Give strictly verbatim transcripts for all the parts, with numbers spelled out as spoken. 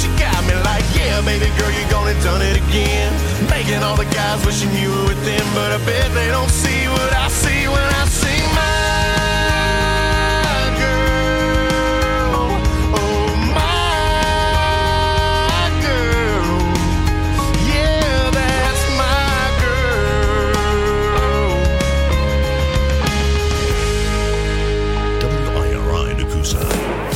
she got me like, yeah, baby girl, you gone and done it again. Making all the guys wishing you were with them, but I bet they don't see what I see when I see my girl. Oh, my girl. Yeah, that's my girl. W I R I Nakusa.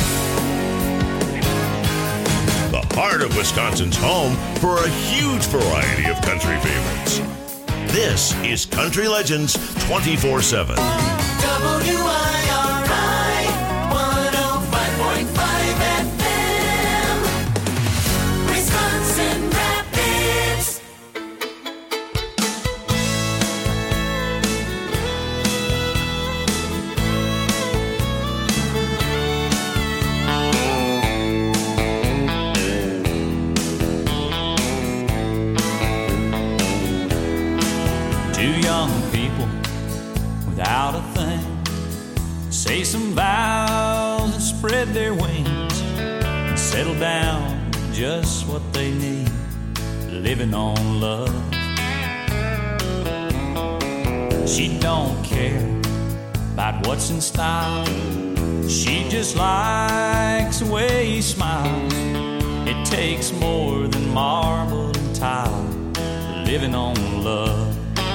The heart of Wisconsin's home for a huge variety of country favorites. This is Country Legends twenty-four seven. W I R I one oh five point five F M, Wisconsin Rapids. Two young people without a thing say some vows and spread their wings and settle down just what they need, living on love. She don't care about what's in style, she just likes the way he smiles. It takes more than marble and tile, living on love.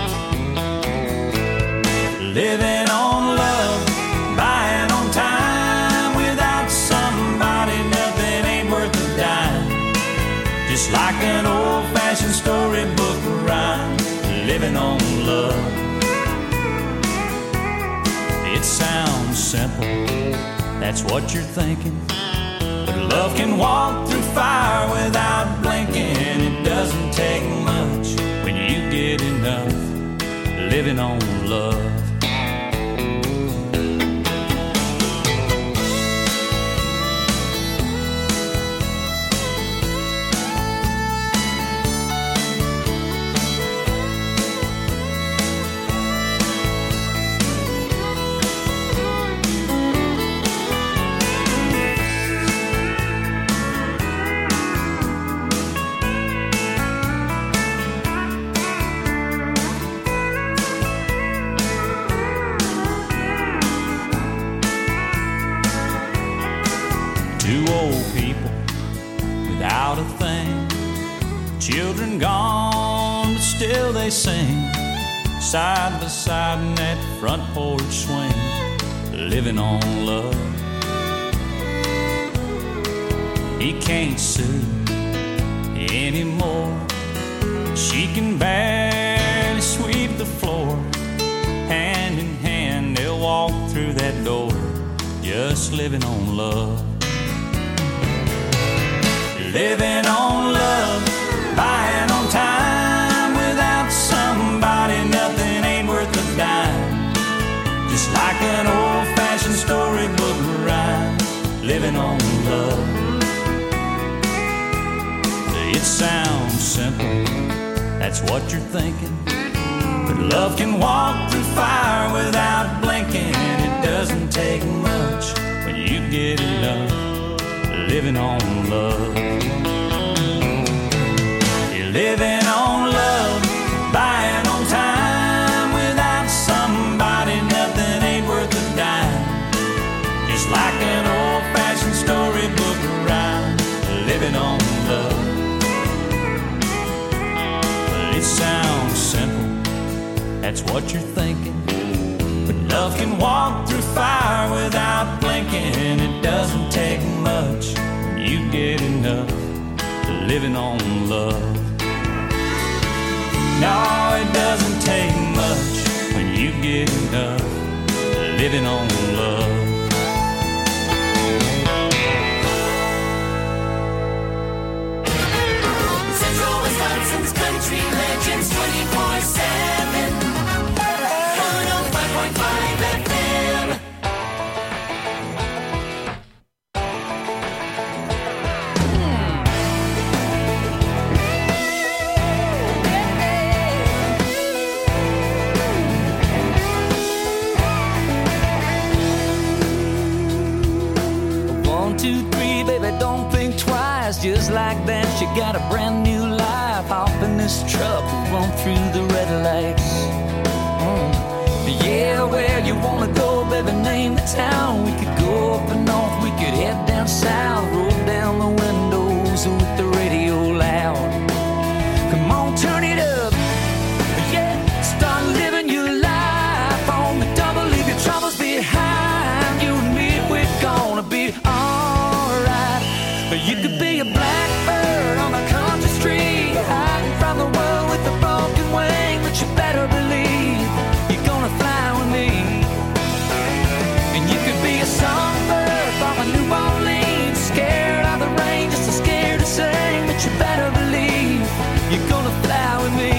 Living on love, buying on time. Without somebody, nothing ain't worth a dime. Just like an old-fashioned storybook rhyme, living on love. It sounds simple, that's what you're thinking. But love can walk through fire without blinking. It doesn't take much when you get enough, living on love. Two old people without a thing, children gone, but still they sing, side by side in that front porch swing, living on love. He can't sue anymore, she can barely sweep the floor. Hand in hand they'll walk through that door, just living on love. Living on love, buying on time. Without somebody, nothing ain't worth a dime. Just like an old-fashioned storybook rhyme, living on love. It sounds simple, that's what you're thinking. But love can walk through fire without blinking. It doesn't take much when you get enough, living on love. You're living on love, buying on time. Without somebody, nothing ain't worth a dime. Just like an old-fashioned storybook rhyme, living on love. But it sounds simple, that's what you're thinking. But love can walk through fire without blinking. It doesn't take much when you get enough, living on love. No, it doesn't take much when you get enough, living on love. Central Wisconsin's Country Legends twenty-four seven, one oh five point five F M. just like that, she got a brand new life. Hop in this truck, run through the red lights. Mm. Yeah, where you wanna go, baby, name the town. We could go up and north, we could head down south. Roll down the windows with the radio loud. Come on, turn it up, yeah, start living your life on the double, leave your troubles behind. You and me, we're gonna be alright. You could be a blackbird on a country street, hiding from the world with a broken wing, but you better believe you're gonna fly with me. And you could be a songbird from a New Orleans, scared of the rain, just as scared to sing, but you better believe you're gonna fly with me.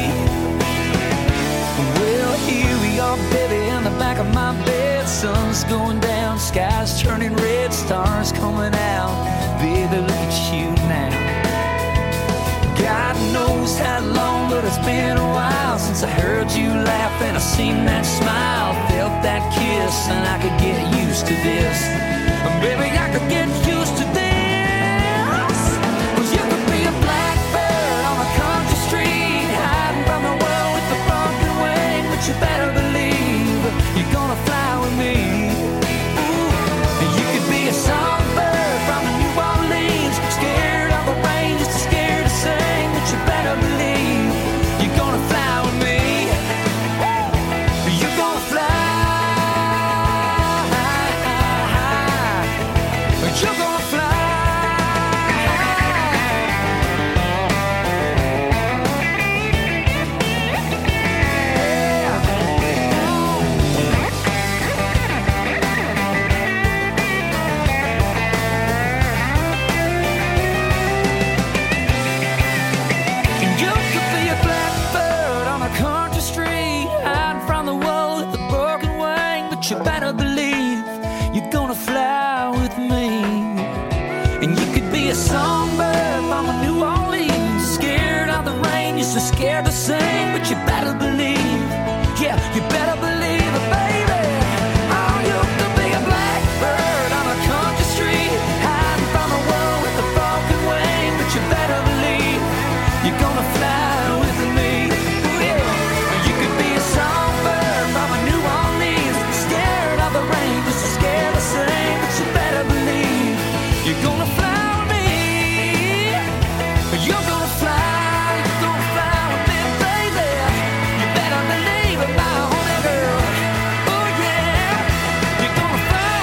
Well, here we are, baby, in the back of my bed. Sun's going down, sky's turning red, stars coming out. Baby, look at you now. God knows how long, but it's been a while since I heard you laugh and I seen that smile, felt that kiss, and I could get used to this. Baby, I could get used to this. Well, you could be a blackbird on a country street, hiding from the world with a broken wing, but you better believe you're gonna fly with me. Ooh, and you could be a songbird from a New Orleans, scared of the rain, just as scared to sing, but you better believe you're gonna fly with me. You're gonna fly. You're gonna fly. And you could be a blackbird on a country street, hiding from the world with a broken wing, but you better believe you're gonna fly with me. And you could be a songbird from a New Orleans, scared of the rain, you're so scared to sing, but you better believe, yeah, you better believe it, baby. Oh, you could be a blackbird on a country street, hiding from the world with a broken wing, but you better believe you're gonna fly with me. Yeah. You could be a songbird from a New Orleans, scared of the rain, just so scared to sing, but you better believe you're gonna fly with me. You're gonna fly, you're gonna fly with me, baby. You better believe it, my honey girl. Oh yeah, you're gonna fly.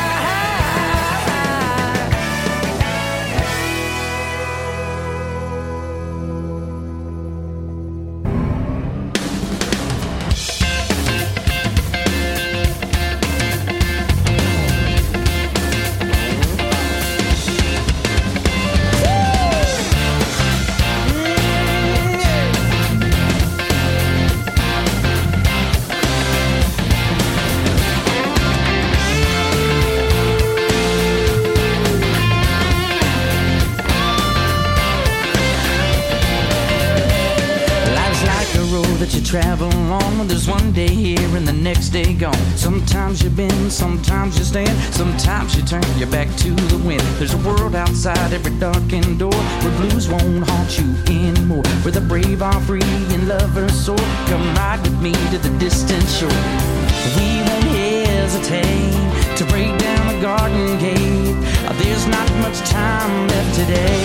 Life's like a road that you travel on. There's one day here and the next day gone. Sometimes you bend, sometimes you stand, sometimes you turn your back to the wind. There's a world outside every darkened door, where blues won't haunt you anymore, where the brave are free and lovers soar. Come ride with me to the distant shore. We won't hesitate to break down the garden gate. There's not much time left today.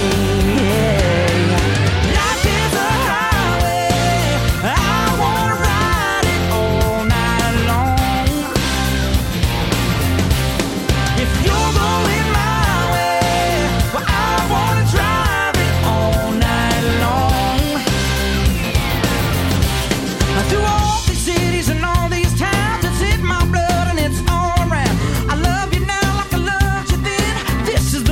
Life is a highway, I wanna ride it all night long. If you're going my way, well, I wanna drive it all night long. Through all these cities and all these towns, it's in my blood and it's all around. I love you now like I loved you then. This is the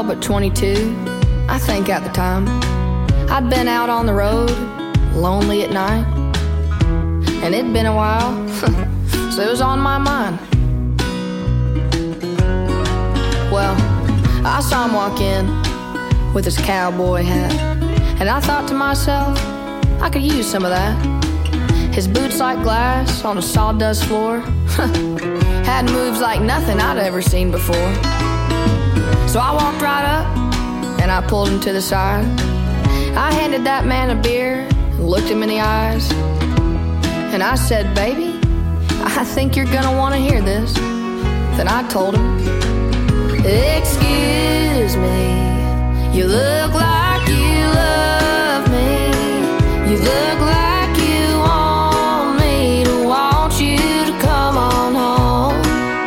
but twenty-two, I think at the time. I'd been out on the road, lonely at night, and it'd been a while, so it was on my mind. Well, I saw him walk in with his cowboy hat, and I thought to myself, I could use some of that. His boots like glass on a sawdust floor had moves like nothing I'd ever seen before. So I walked right up and I pulled him to the side. I handed that man a beer and looked him in the eyes, and I said, baby, I think you're gonna want to hear this. Then I told him, excuse me, you look like you love me. You look like you want me to want you to come on home.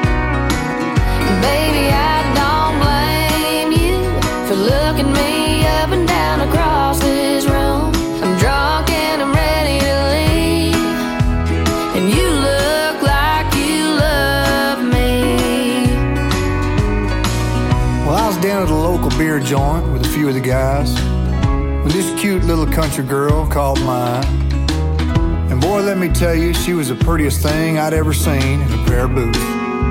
Baby, I don't blame you for looking me up and down across this room. I'm drunk and I'm ready to leave, and you look like you love me. Well, I was down at a local beer joint with a few of the guys when this cute little country girl caught my eye. And boy, let me tell you, she was the prettiest thing I'd ever seen in a pair of boots.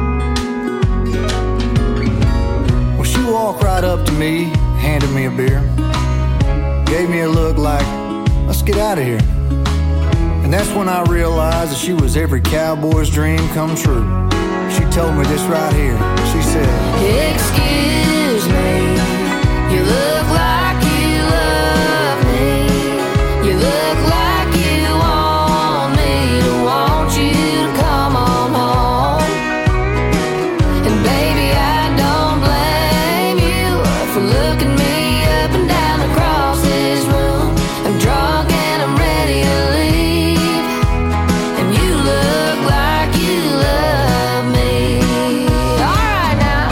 Well, she walked right up to me, handed me a beer, gave me a look like, let's get out of here. And that's when I realized that she was every cowboy's dream come true. She told me this right here. She said, excuse me, you look like you love me. You look like you want me to want you to come on home. And baby, I don't blame you for looking me up and down across this room. I'm drunk and I'm ready to leave, and you look like you love me. All right now.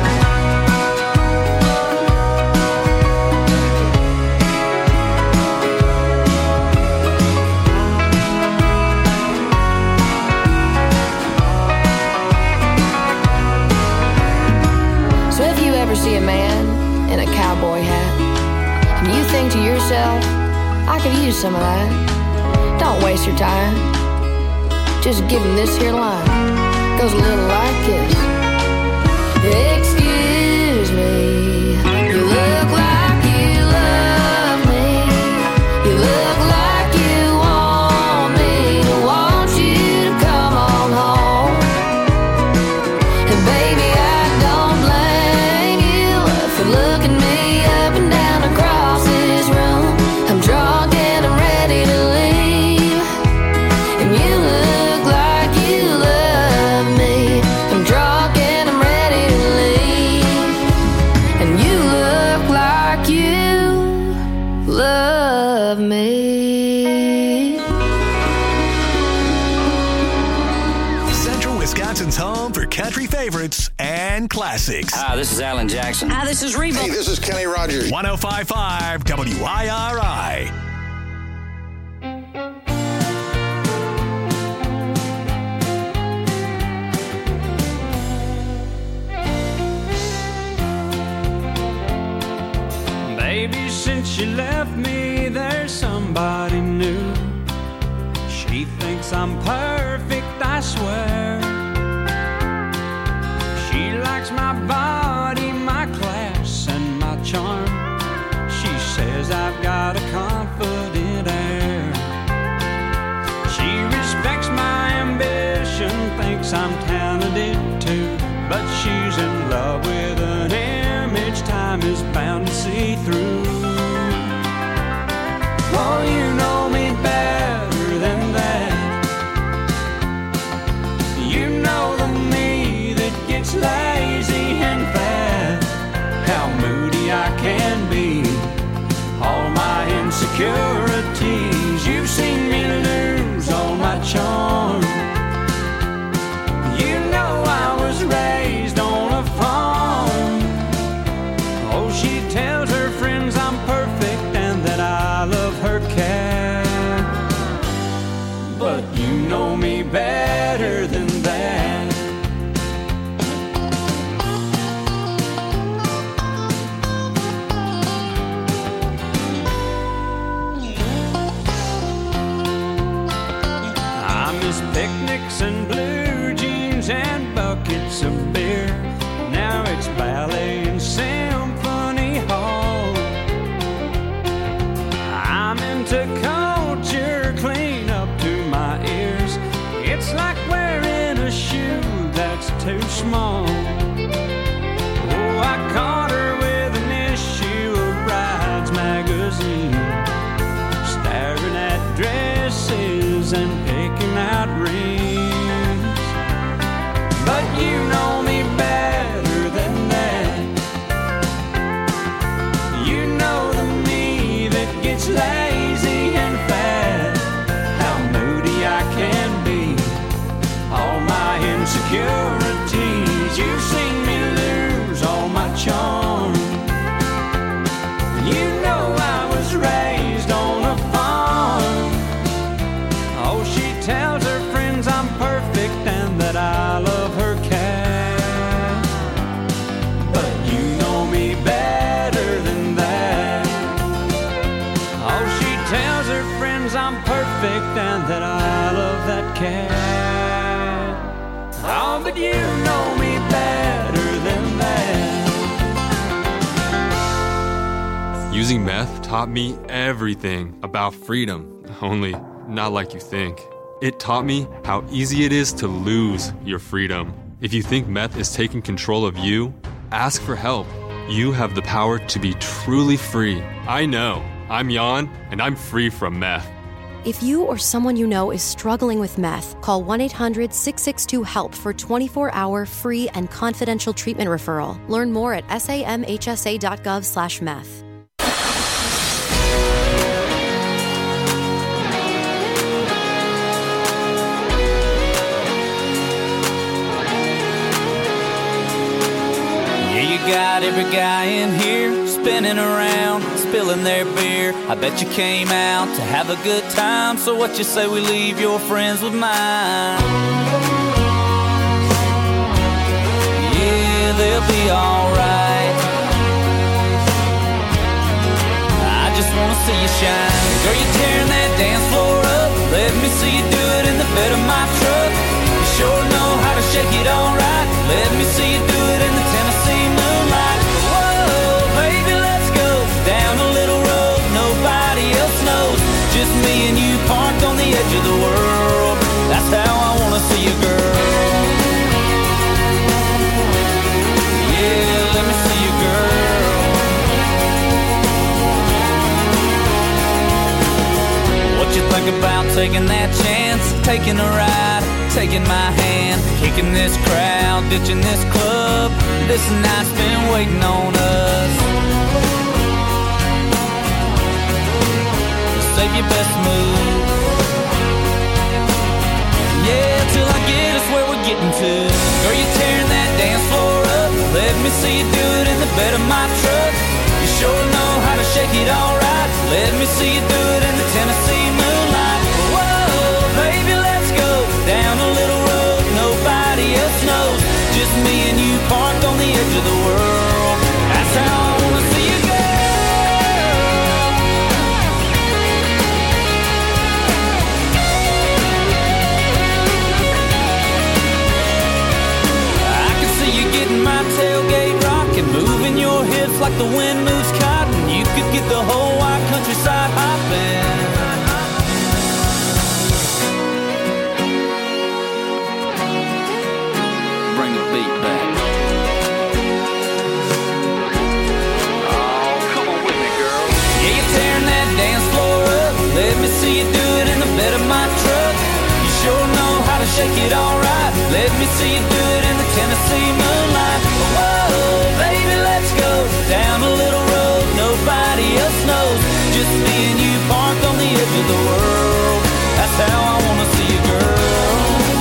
So if you ever see a man in a cowboy hat and you think to yourself, I could use some of that, don't waste your time. Just give him this here line. Goes a little like this. Excuse me, you look like you love me. You look like you want me to want you to come on home. And baby, I don't blame you for looking me up and down across this room. I'm drunk and I'm ready to leave, and you look like you love me. I'm drunk and I'm ready to leave, and you look like you love me. Central Wisconsin's home for country favorites and classics. Hi, this is Alan Jackson. Hi, this is Reba. Hey, this is Kenny Rogers. one oh five point five W I R I. Baby, since you left me, there's somebody new. She thinks I'm perfect, I swear. She likes my body, my class, and my charm. She says I've got a confident air. She respects my ambition, thinks I'm talented too, but she's in love with an image time is bound to see through. Oh, you know me better than that. You know the me that gets lazy and fat, how moody I can be, all my insecurities. You've seen me lose all my charm. You know I was raised on a farm. Oh, she tells her friends I'm perfect and that I love her cat, but you know me better than that. and blue jeans and buckets of beer. Now it's ballet and symphony hall. I'm into culture clean up to my ears. It's like wearing a shoe that's too small. Oh, I caught her with an issue of Brides magazine, staring at dresses and picking out rings. But you know me better than that. You know the me that gets lazy and fat, how moody I can be, all my insecurities. You've seen me lose all my charm. You know I was raised on a farm. Oh, she tells her friends I'm perfect and that I love her cat. But you know me better than that. Oh, she tells her friends I'm perfect and that I love that cat. Oh, but you know me better than that. Using meth taught me everything about freedom, only not like you think. It taught me how easy it is to lose your freedom. If you think meth is taking control of you, ask for help. You have the power to be truly free. I know. I'm Jan, and I'm free from meth. If you or someone you know is struggling with meth, call one eight hundred six six two HELP for twenty-four hour free and confidential treatment referral. Learn more at samhsa.gov slash meth. Got every guy in here spinning around, spilling their beer. I bet you came out to have a good time, so what you say we leave your friends with mine? Yeah, they'll be alright. I just wanna see you shine. Girl, you tearing that dance floor up. Let me see you do it in the bed of my truck. You sure know how to shake it alright. Let me see you do it in the Tennessee moonlight. Whoa, baby, let's go down a little road nobody else knows. Just me and you parked on the edge of the world. That's how I wanna see you, girl. Yeah, let me see you, girl. What you think about taking that chance, taking a ride, taking my hand, kicking this crowd, ditching this club? This night's been waiting on us. Save your best move. Yeah, till I get us where we're getting to. Girl, you tearing that dance floor up. Let me see you do it in the bed of my truck. You sure know how to shake it alright. Let me see you do it in the Tennessee moonlight. Whoa, baby, let's go down a little road nobody else knows. Just me and you parked on the edge of the world. That's how I wanna see you, girl. I can see you getting my tailgate rocking, moving your hips like the wind moves cotton. You could get the whole wide countryside hopping. Bring the beat back. Oh, come on with me, girl. Yeah, you're tearing that dance floor up. Let me see you do it in the bed of my truck. You sure know how to shake it alright. Let me see you do it in the Tennessee moonlight. Whoa, baby, let's go down a little road nobody else knows. Just me and you parked on the edge of the world. That's how I wanna see you, girl.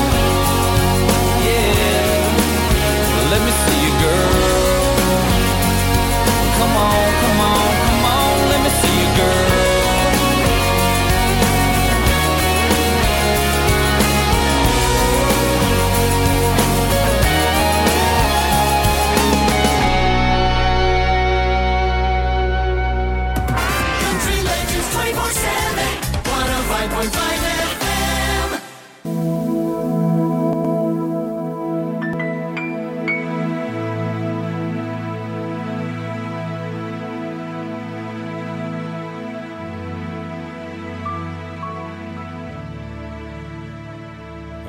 Let me see you, girl. Come on, come on, come on. Let me see you, girl.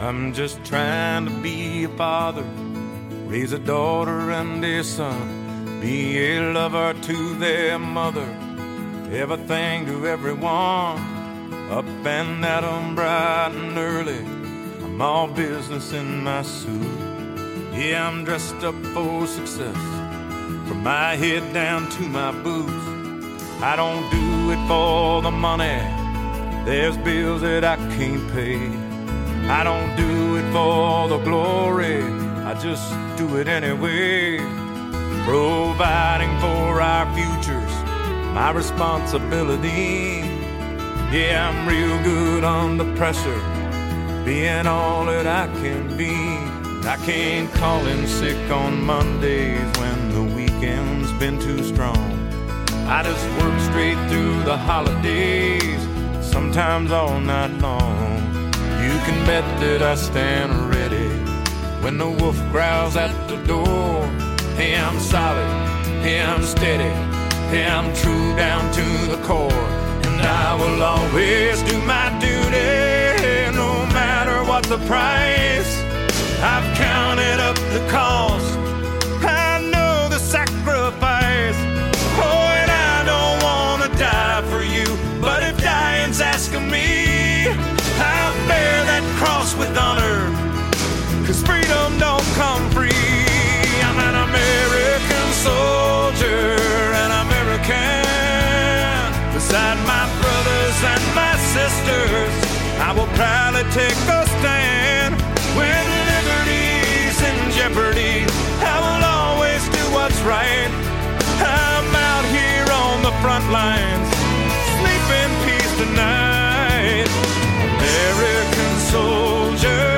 I'm just trying to be a father, raise a daughter and a son, be a lover to their mother, everything to everyone, up and at 'em bright and early. I'm all business in my suit. Yeah, I'm dressed up for success, from my head down to my boots. I don't do it for the money, there's bills that I can't pay. I don't do it for the glory, I just do it anyway. Providing for our futures, my responsibility. Yeah, I'm real good under pressure, being all that I can be. I can't call in sick on Mondays when the weekend's been too strong. I just work straight through the holidays, sometimes all night long. You can bet that I stand ready when the wolf growls at the door. Hey, I'm solid, hey, I'm steady, hey, I'm true down to the core. And I will always do my duty, no matter what the price. I've counted up the cost, I know the sacrifice. Oh, and I don't want to die for you, but if dying's asking me, I'll bear that cross with honor, 'cause freedom don't come free. I'm an American soldier, an American. Beside my brothers and my sisters, I will proudly take a stand. When liberty's in jeopardy, I will always do what's right. I'm out here on the front lines, sleep in peace tonight. American soldier,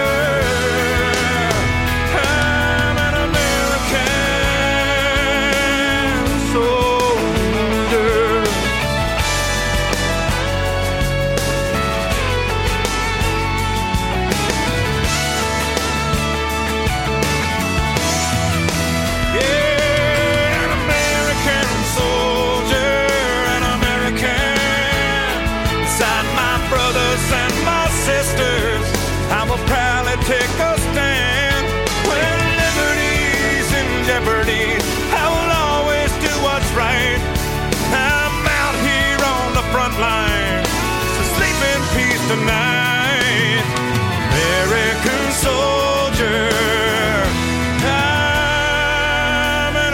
I'm an American soldier. Yeah, an American soldier, an American. Beside my brothers and my sisters, I will proudly take a stand. When liberty's in jeopardy, I will always do what's right. I'm out here on the front line, so sleep in peace tonight. American soldier, I'm an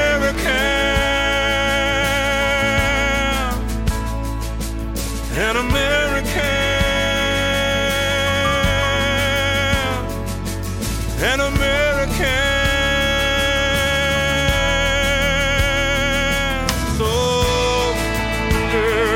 American, an American, an American soldier.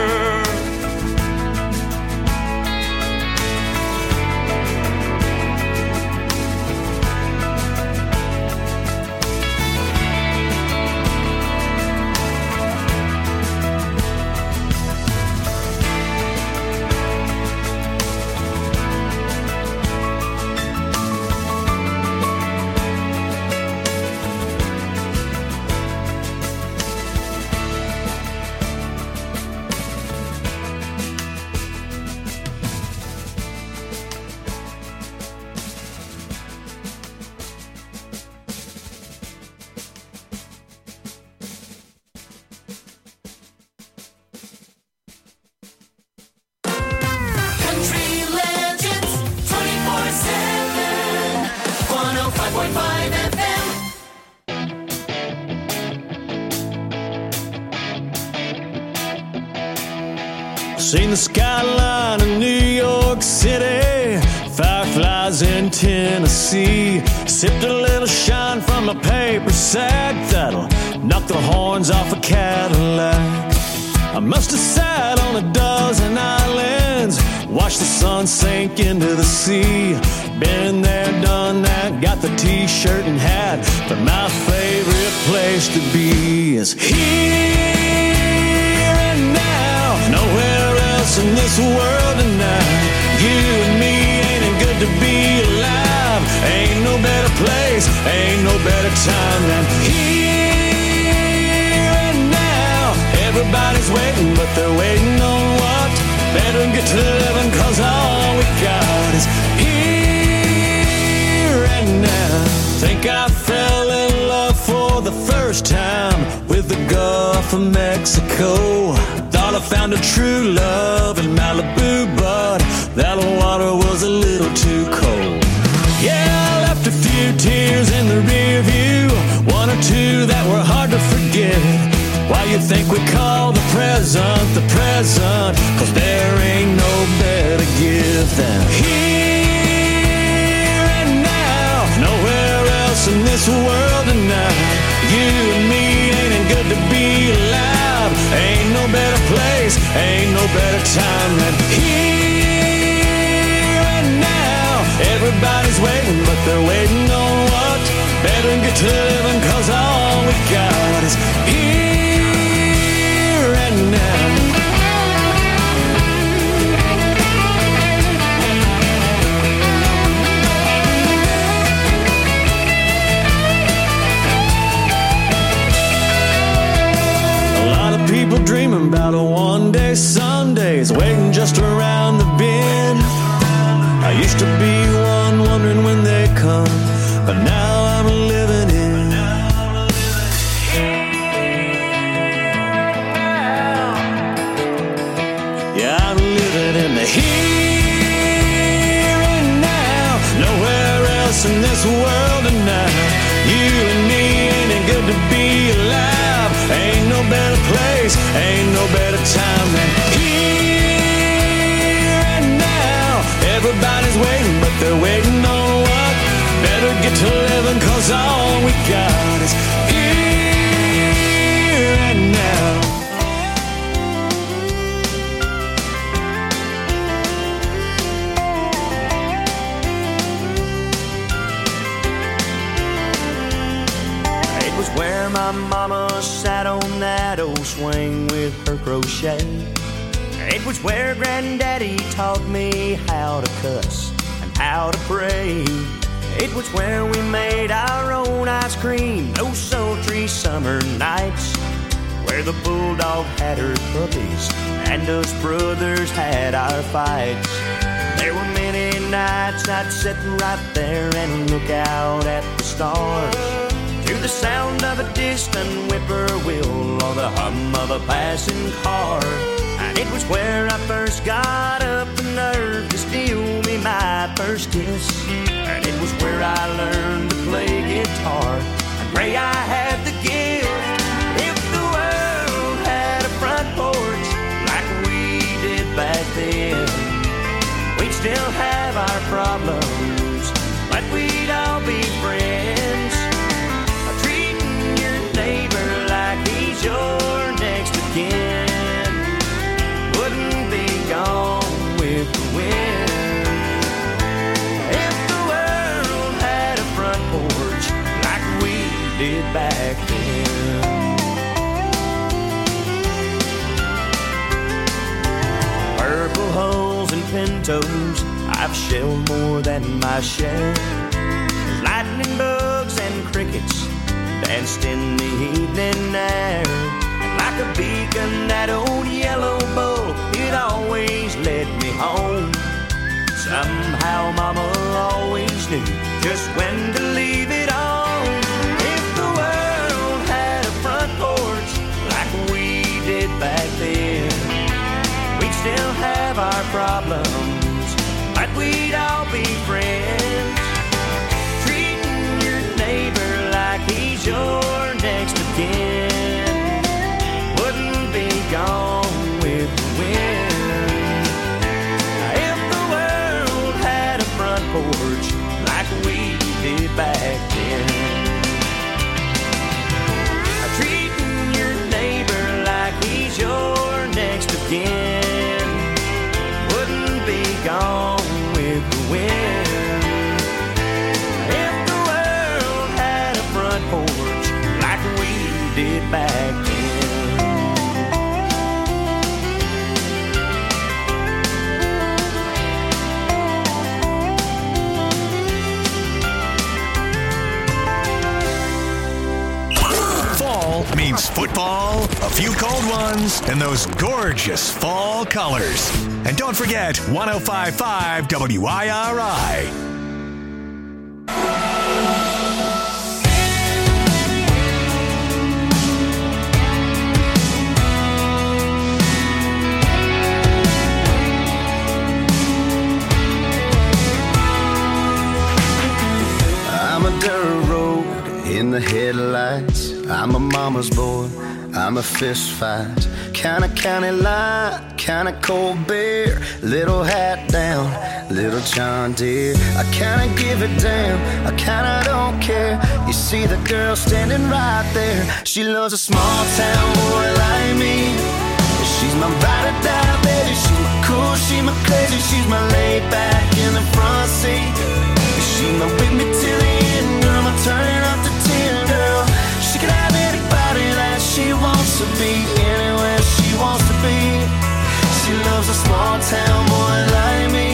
Country Legends twenty-four seven, one oh five point five F M. Seen the skyline of New York City, fireflies in Tennessee. Sipped a little shine from a paper sack that'll knock the horns off a Cadillac. I must have sat on a dozen islands, watched the sun sink into the sea. Been there, done that, got the t-shirt and hat, but my favorite place to be is here and now. Nowhere else in this world tonight. You and me, ain't it good to be alive? Ain't no better place, ain't no better time than here and now. Everybody's waiting, but they're waiting on what? Better get to living, cause all we got is here think I fell in love for the first time with the Gulf of Mexico. Thought I found a true love in Malibu, but that water was a little too cold. Yeah, I left a few tears in the rear view, one or two that were hard to forget. Why you think we call the present the present? Cause there ain't no better gift than here and now. Nowhere else in this world tonight. You and me ain't it good to be alive. Ain't no better place, ain't no better time than here and now. Everybody's waiting, but they're waiting on what? Better get to living, cause all we got is here. People dreaming about a one-day Sundays, waiting just around the bend. I used to be one wondering when they come, but now I'm living in. Yeah, I'm living in the here and now. Nowhere else in this world tonight. You and me ain't it good to be alive. Ain't no better place, ain't no better time than here and now. Everybody's waiting, but they're waiting on what? Better get to living, cause all we got is here and now. Where my mama sat on that old swing with her crochet. It was where Granddaddy taught me how to cuss and how to pray. It was where we made our own ice cream those sultry summer nights. Where the bulldog had her puppies and us brothers had our fights. There were many nights I'd sit right there and look out at the stars, to the sound of a distant whippoorwill or the hum of a passing car. And it was where I first got up the nerve to steal me my first kiss. And it was where I learned to play guitar and pray I had the gift. If the world had a front porch like we did back then, we'd still have our problems, but we'd all be friends. Your next of kin wouldn't be gone with the wind. If the world had a front porch like we did back then. Purple hulls and pintos I've shelled more than my share. There's lightning bugs and crickets danced in the evening air. And like a beacon, that old yellow bull, it always led me home. Somehow Mama always knew just when to leave it on. If the world had a front porch like we did back then, we'd still have our problems, but we'd all be friends. Treating your neighbor like he's your next of kin wouldn't be gone with the wind. If the world had a front porch like we did back then, treating your neighbor like he's your next of kin wouldn't be gone with the wind. If the world had a front porch like we did back then. Fall means football, a few cold ones, and those gorgeous fall colors. And don't forget one oh five point five W I R I. lights. I'm a mama's boy, I'm a fist fight. Kinda county line, kinda cold beer. Little hat down, little John Deere. I kinda give a damn, I kinda don't care. You see the girl standing right there. She loves a small town boy like me. She's my ride or die, baby. She's my cool, she's my crazy. She's my laid back in the front seat. She's my with me till the end, girl. I'm turning up the ten, girl. She can have anybody that she wants to be, anywhere she wants to be. She loves a small town boy like me.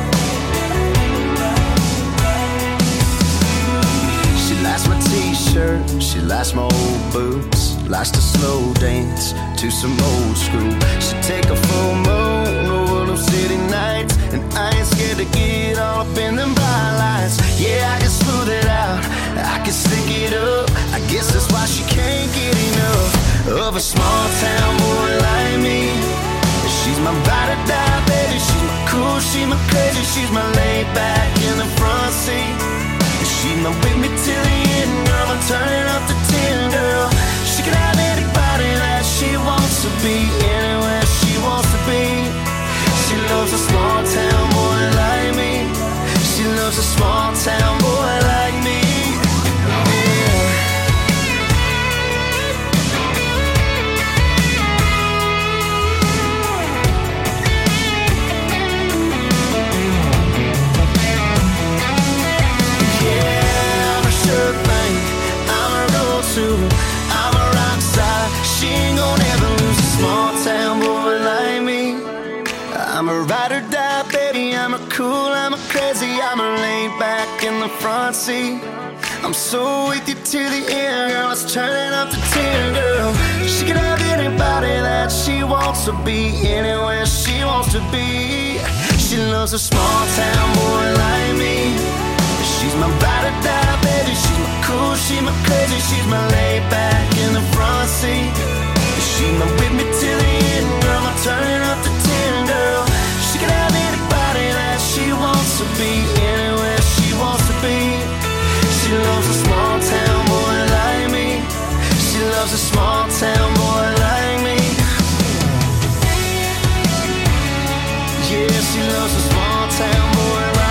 She likes my t-shirt, she likes my old boots. Likes to slow dance to some old school. She take a full moon over them city nights, and I ain't scared to get all up in them bright lights. Yeah, I can smooth it out, I can stick it up. I guess that's why she can't get enough of a small town boy like me. She's my ride or die, baby. She's my cool, she's my crazy. She's my laid back in the front seat. She's my with me till the end, girl. I'm turning up the ten, girl. She can have anybody that she wants to be, anywhere she wants to be. She loves a small town boy like me. She loves a small town boy like me. I'm a rock star. She ain't gonna ever lose a small town boy like me. I'm a ride or die, baby. I'm a cool, I'm a crazy. I'm a laid back in the front seat. I'm so with you to the end, girl. It's turning up the ten, girl. She can have anybody that she wants to be, anywhere she wants to be. She loves a small town boy like me. She's my ride or die, baby. She's my cool, she's my crazy. She's my laid back in the front seat. She's my with me till the end, girl. I'm turning up the ten, girl. She can have anybody that she wants to be, anywhere she wants to be. She loves a small town boy like me. She loves a small town boy like me. Yeah, she loves a small town boy like me.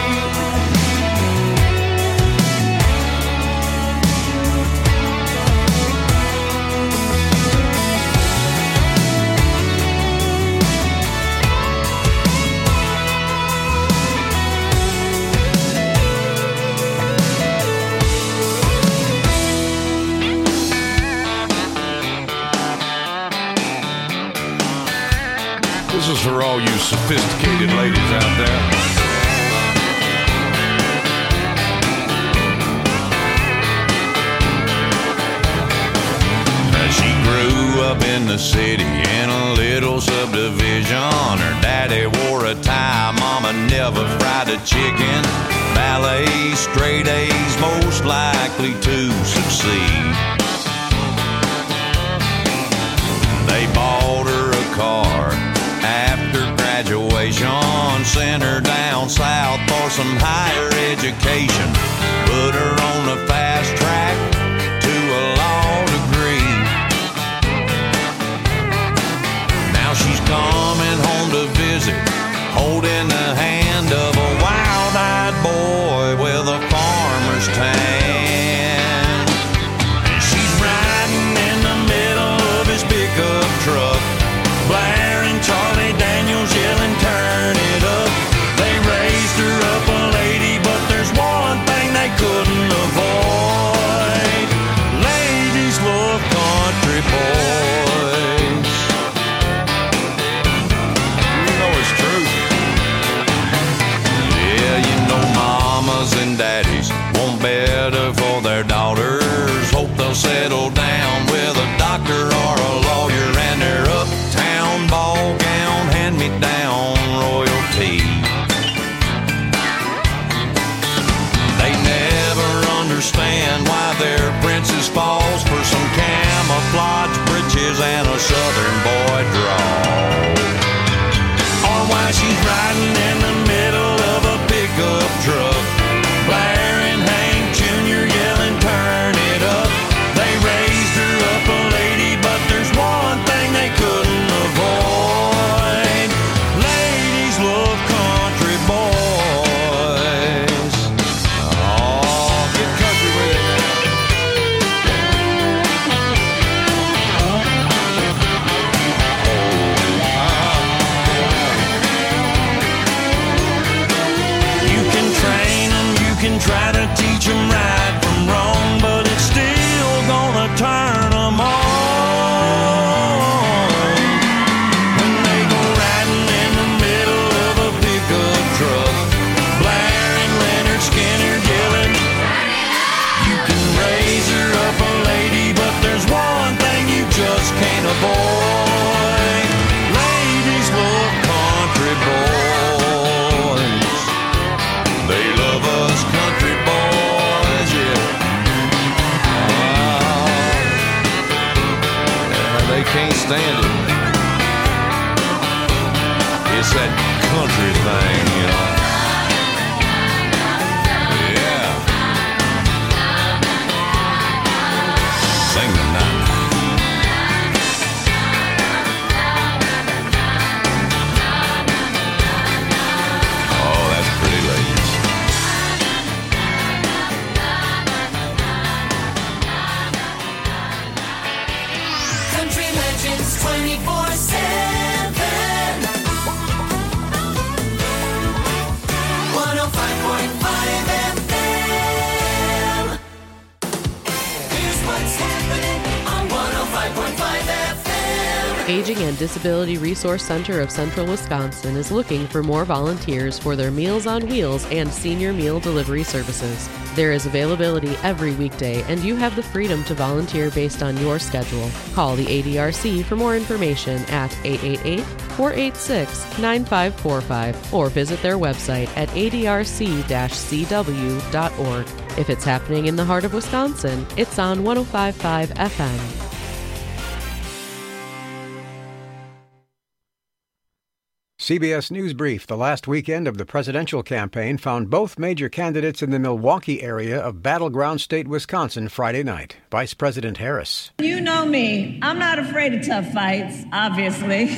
This is for all you sophisticated ladies out there. She grew up in the city in a little subdivision. Her daddy wore a tie, mama never fried a chicken. Ballet, straight A's, most likely to succeed. They bought her a car after graduation, sent her down south for some higher education, put her on the fast track to a law degree. Now she's coming home to visit, holding the hand of a wild-eyed boy with a farmer's tan. And she's riding in the middle of his pickup truck, blaring Charlie Daniels, yelling, turn it up. They raised her up a lady, but there's one thing they couldn't avoid. Ladies love country boys. You know it's true. Yeah, you know mamas and daddies want better for their daughters. Hope they'll settle down with a doctor or a lawyer, and they're uptown ball gown, hand-me-down royalty. They never understand why their princess falls for some camouflage breeches and a southern boy drawl, or why she's riding in the middle of a pickup truck, blaring Hank Junior, yelling, turn it up. can't stand it. It's that country thing, you know. Yeah. Sing the night. Oh, that's pretty, ladies. Country Legends twenty-four seven. one oh five point five F M. Here's what's happening on one oh five point five F M. Aging and Disability Resource Center of Central Wisconsin is looking for more volunteers for their Meals on Wheels and senior meal delivery services. There is availability every weekday, and you have the freedom to volunteer based on your schedule. Call the A D R C for more information at eight eight eight, four eight six, nine five four five or visit their website at a d r c dash c w dot org. If it's happening in the heart of Wisconsin, it's on one oh five point five F M. C B S News Brief. The last weekend of the presidential campaign found both major candidates in the Milwaukee area of battleground state Wisconsin Friday night. Vice President Harris. You know me. I'm not afraid of tough fights, obviously.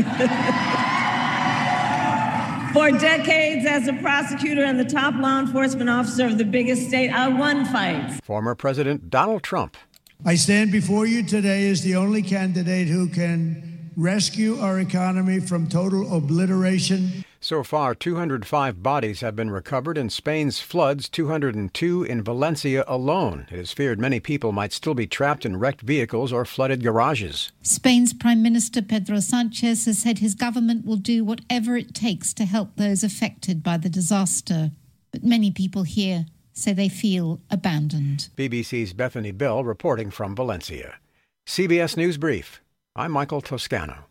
For decades as a prosecutor and the top law enforcement officer of the biggest state, I won fights. Former President Donald Trump. I stand before you today as the only candidate who can rescue our economy from total obliteration. So far, two hundred five bodies have been recovered in Spain's floods, two hundred two in Valencia alone. It is feared many people might still be trapped in wrecked vehicles or flooded garages. Spain's Prime Minister Pedro Sanchez has said his government will do whatever it takes to help those affected by the disaster. But many people here say they feel abandoned. B B C's Bethany Bill reporting from Valencia. C B S News Brief. I'm Michael Toscano.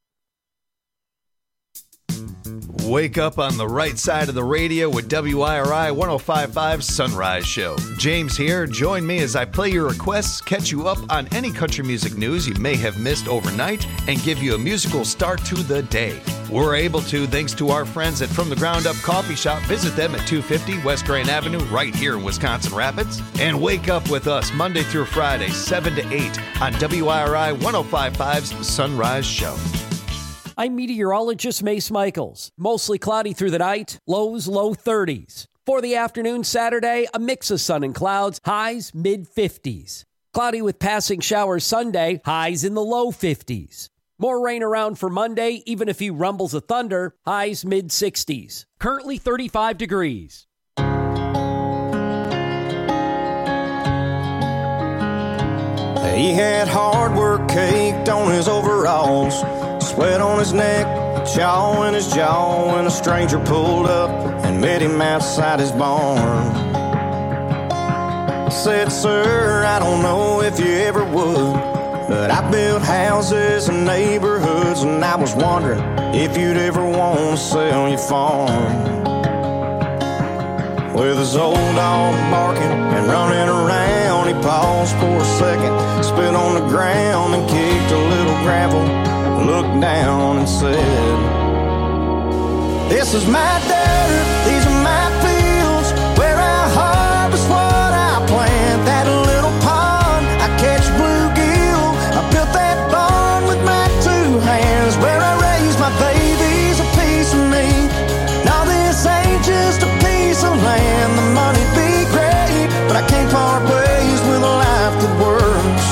Wake up on the right side of the radio with W I R I one oh five point five Sunrise Show. James here. Join me as I play your requests, catch you up on any country music news you may have missed overnight, and give you a musical start to the day. We're able to thanks to our friends at From the Ground Up Coffee Shop. Visit them at two fifty West Grand Avenue right here in Wisconsin Rapids. And wake up with us Monday through Friday, seven to eight on W I R I one oh five point five's Sunrise Show. I'm meteorologist Mace Michaels. Mostly cloudy through the night, lows low thirties. For the afternoon Saturday, a mix of sun and clouds, highs mid fifties. Cloudy with passing showers Sunday, highs in the low fifties. More rain around for Monday, even a few rumbles of thunder, highs mid sixties. Currently thirty-five degrees. He had hard work caked on his overalls, sweat on his neck, chaw in his jaw, when a stranger pulled up and met him outside his barn. Said, sir, I don't know if you ever would, but I built houses and neighborhoods, and I was wondering if you'd ever want to sell your farm. With his old dog barking and running around, he paused for a second, spit on the ground and kicked a little gravel, looked down and said, this is my dirt, these are my fields, where I harvest what I plant. That little pond, I catch bluegill, I built that barn with my two hands, where I raise my babies, a piece of me. Now this ain't just a piece of land, the money'd be great, but I can't part ways with a life that works.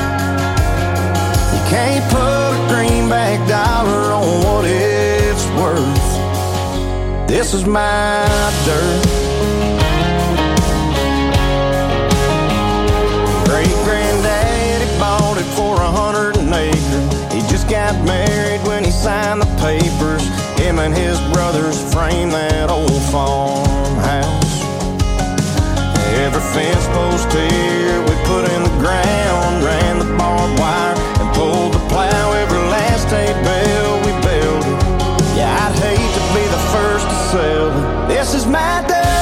You can't put a greenback dollar on what it's worth. This is my dirt. Great-granddaddy bought it for a hundred an acre. He just got married when he signed the papers. Him and his brothers framed that old farmhouse. Every fence post here we put in the ground, ran the barbed wire and pulled the plow. Every last hay bale we built it. Yeah, I'd hate to be the first to sell it. This is my day.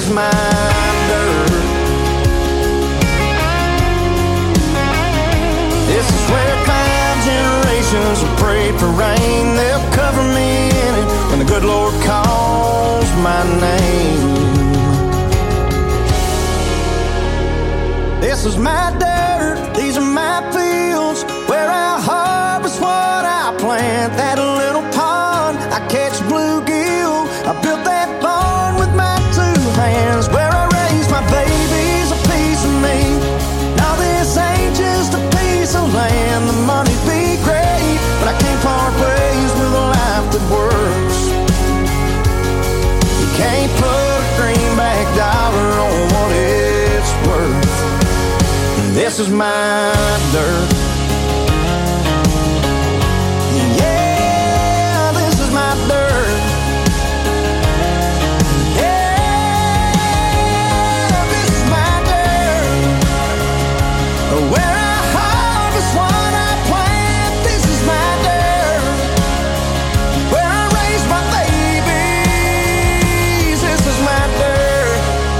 my dirt. This is where cloud generations will pray for rain. They'll cover me in it when the good Lord calls my name. This is my dirt, these are my fields, where I harvest what I plant. That little pond, I catch bluegill. I built that barn with my two hands, where I raise my babies, a piece of me. Now this ain't just a piece of land. The money'd be great, but I can't part ways with a life that works. You can't put a greenback dollar on what it's worth. This is my dirt. Yeah, this is my dirt. Yeah, this is my dirt. Where I harvest what I plant. This is my dirt. Where I raise my babies. This is my dirt.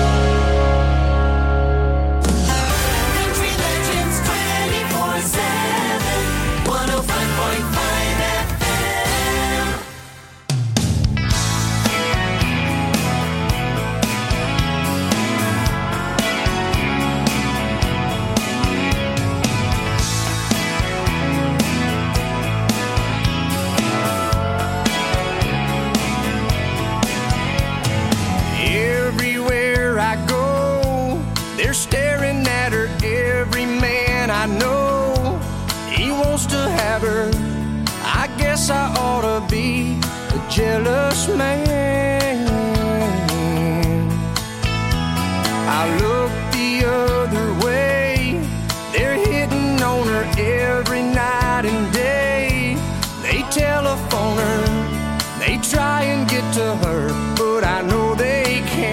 Country Legends twenty-four seven, one oh five point five F M. Everywhere I go, they're staring at her. Every man I know, he wants to have her. I guess I ought to be a jealous man. I look the other way, they're hitting on her every night and day. They telephone her, they try and get to her, but I know they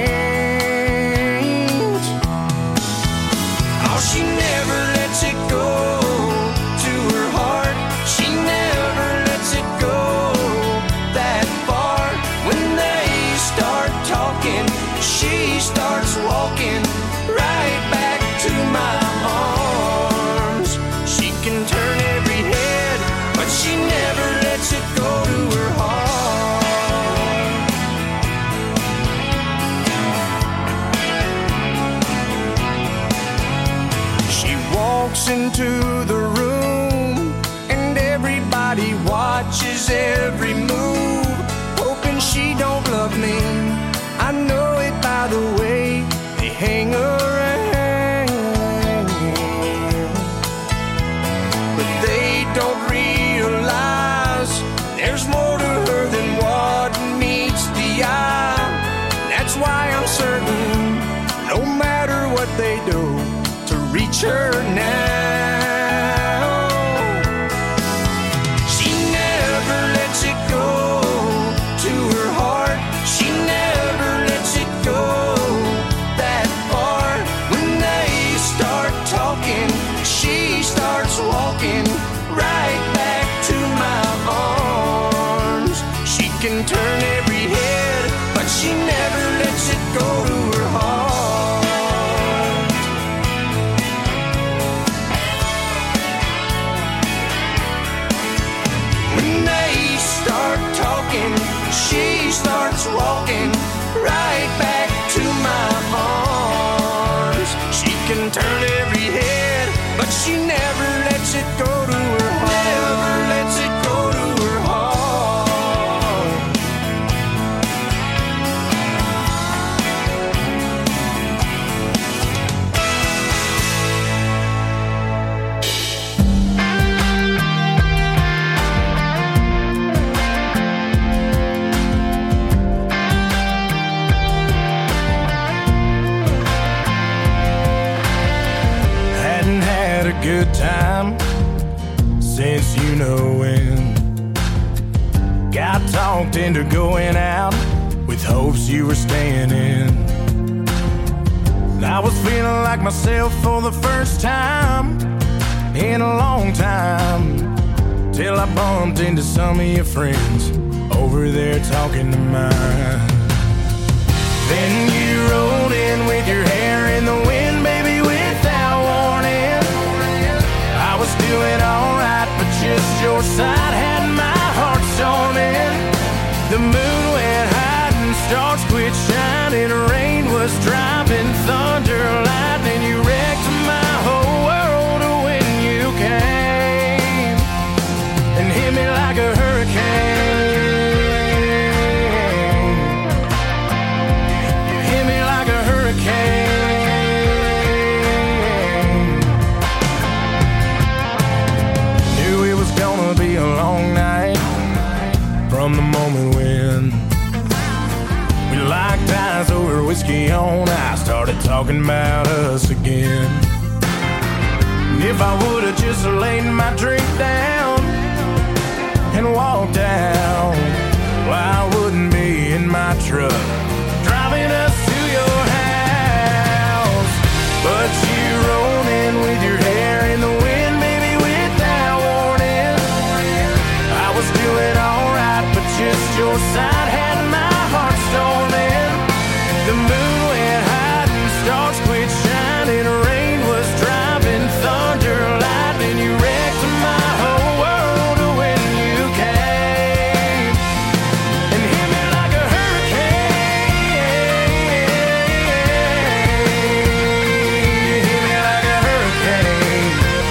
can't. Oh, she never lets it go to her heart. She never lets it go that far. When they start talking, she starts walking right back to my arms. She can turn every head, but she never lets it go to her heart. She walks into the room and everybody watches every move, hoping she don't love me. I know it by the way they hang around, but they don't realize there's more to her than what meets the eye. That's why I'm certain, no matter what they do, to reach her now. She never lets it go to her heart. She never lets it go that far. When they start talking, she starts walking right back to my arms. She can turn every head, but she never lets it go to her heart. When they start talking, she starts walking right back to my arms. She can turn every head, but she never lets it go to her heart. Never lets it go to her heart. Hadn't had a good time since you know when. Got talked into going out with hopes you were staying in. I was feeling like myself for the first time in a long time, till I bumped into some of your friends over there talking to mine. Then you rolled in with your hair in the wind, baby, without warning. I was doing alright, but just your side had my heart storming. The moon went high and stars quit shining. Rain was driving, thunder, lightning. You wrecked my whole world when you came and hit me like a hurricane. You hit me like a hurricane. Knew it was gonna be a long night from the moment when we locked eyes over whiskey on ice, started talking about us again. And if I would've just laid my drink down and walked out, well, I wouldn't be in my truck driving us to your house. But you rolled in with your hair in the wind, baby, without warning. I was doing alright, but just your side had my heart storming. The moon went high and stars quit shining. Rain was driving, thunder, lightning. You wrecked my whole world when you came and hit me like a hurricane. You hit me like a hurricane.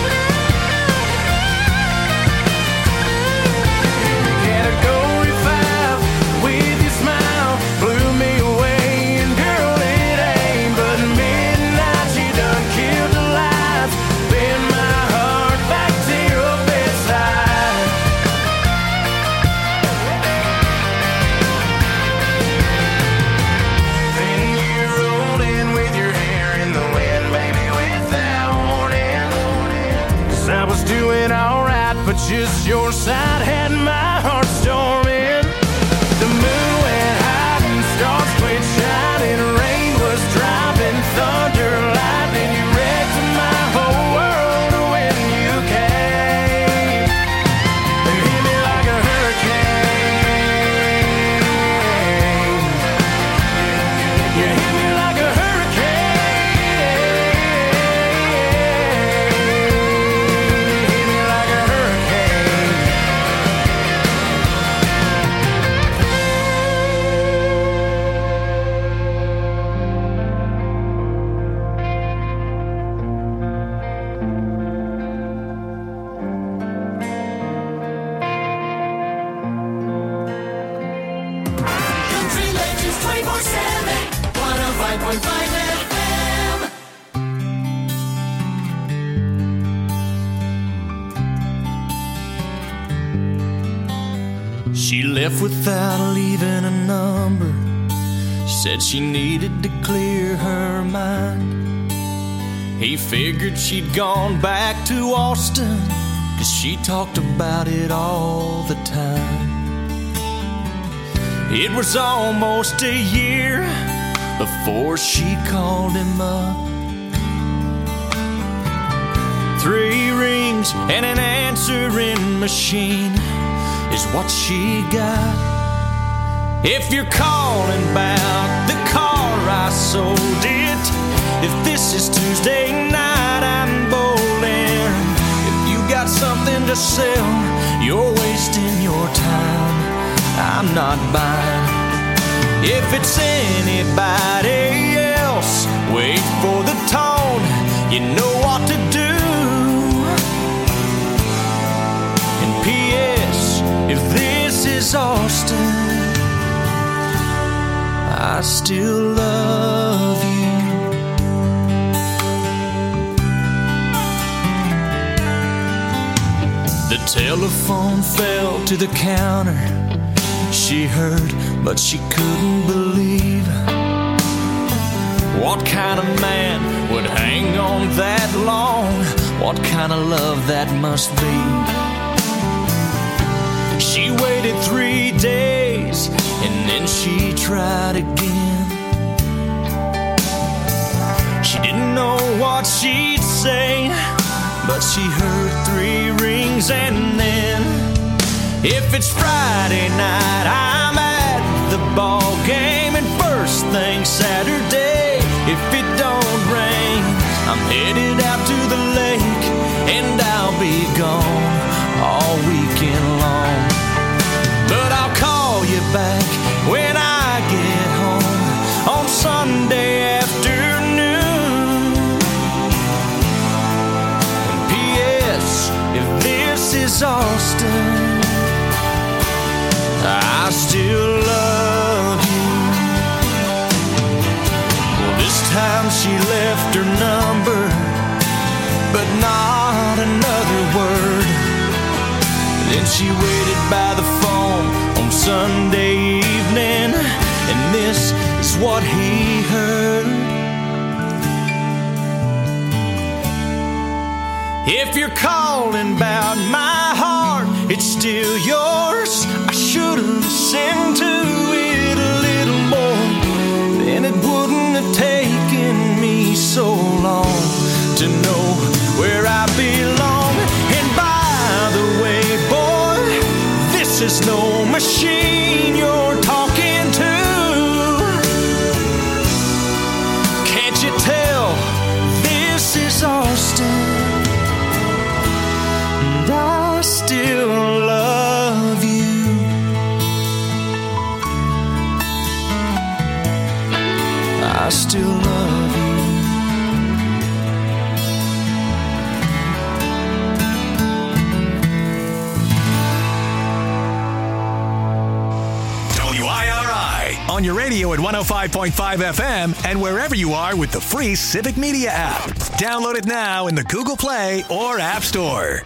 Category five with your smile blew me away, and girl, it ain't but midnight. You done killed the lights, bend my heart back to your bedside. Then you rolled in with your hair in the wind, baby, without warning. 'Cause I was doing alright, but just your side had my heart storming. The moon went high and stars quit shining. Rain was driving, thunder, lightning. You wrecked my whole world when you came and hit me like a hurricane. You hit me like a hurricane. You hit me like a hurricane. Country Legends twenty-four seven, one oh five point five F M. She left without leaving a number. Said she needed to clear her mind. He figured she'd gone back to Austin, 'cause she talked about it all the time. It was almost a year before she called him up. Three rings and an answering machine is what she got. If you're calling about the car I sold it, if this is Tuesday night I'm bowling. If you got something to sell, you're wasting your time, I'm not buying. If it's anybody else, wait for the tone, you know what to do. And P S, if this is Austin, I still love you. The telephone fell to the counter. She heard, but she couldn't believe. What kind of man would hang on that long? What kind of love that must be? She waited three days and then she tried again. She didn't know what she'd say, but she heard three rings and then, if it's Friday night, I'm at the ball game, and first everything's Saturday if it don't rain. I'm headed out to the lake and I'll be gone all weekend long. But I'll call you back when I get home on Sunday afternoon. And P S if this is Austin, I still love you. Well, this time she left her number, but not another word. Then she waited by the phone on Sunday evening, and this is what he heard. If you're calling about my heart, it's still yours. I should have listened to it a little more, then it wouldn't have taken me so long to know where I belong. And by the way, boy, this is no machine you're talking to. Can't you tell this is Austin? And I still love you. I still love you. W I R I on your radio at one oh five point five F M and wherever you are with the free Civic Media app. Download it now in the Google Play or App Store.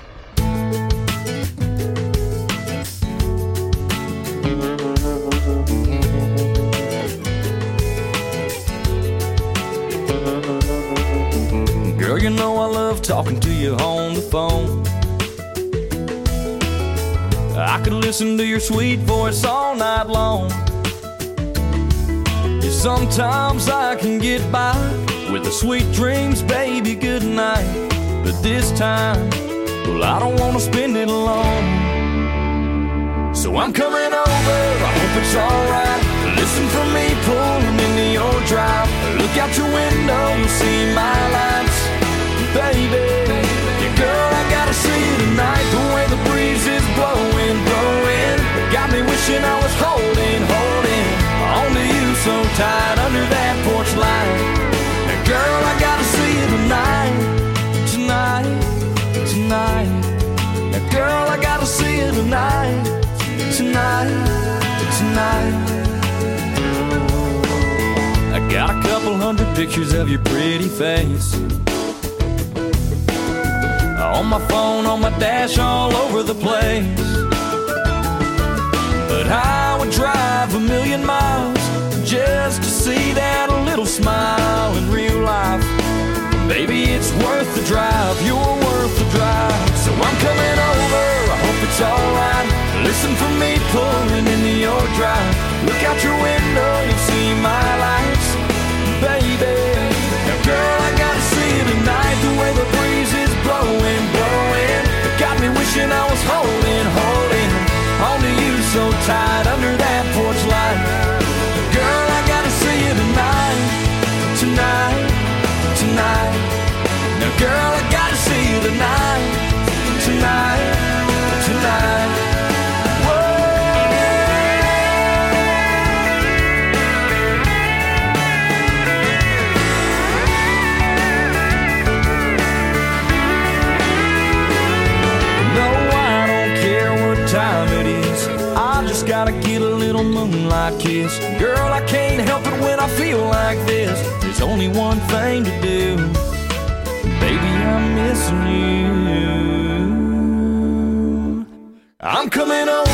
Girl, you know I love talking to you on the phone. I could listen to your sweet voice all night long. Yeah, sometimes I can get by with the sweet dreams, baby, good night. But this time, well, I don't want to spend it alone. So I'm coming over, I hope it's alright. Listen for me pulling into your drive. Look out your window, you'll see my lights. Baby, yeah, girl, I gotta see you tonight. The way the breeze is blowing, blowing, got me wishing I was holding, holding onto you so tight under that porch light. Now, girl, I gotta see you tonight, tonight, tonight. Now, girl, I gotta see you tonight, tonight, tonight. I got a couple hundred pictures of your pretty face on my phone, on my dash, all over the place. But I would drive a million miles just to see that little smile in real life. Baby, it's worth the drive, you're worth the drive. So I'm coming over, I hope it's alright. Listen for me pulling into your drive. Look out your window, you'll see my lights. Baby, now girl, I gotta see you tonight. The way the breeze is blowing, blowing, it got me wishing I was holding, holding onto you so tight under that porch light. Girl, I gotta see you tonight, tonight, tonight. Now girl, I gotta see you tonight, tonight, tonight. Gotta get a little moonlight kiss. Girl, I can't help it when I feel like this. There's only one thing to do. Baby, I'm missing you. I'm coming over.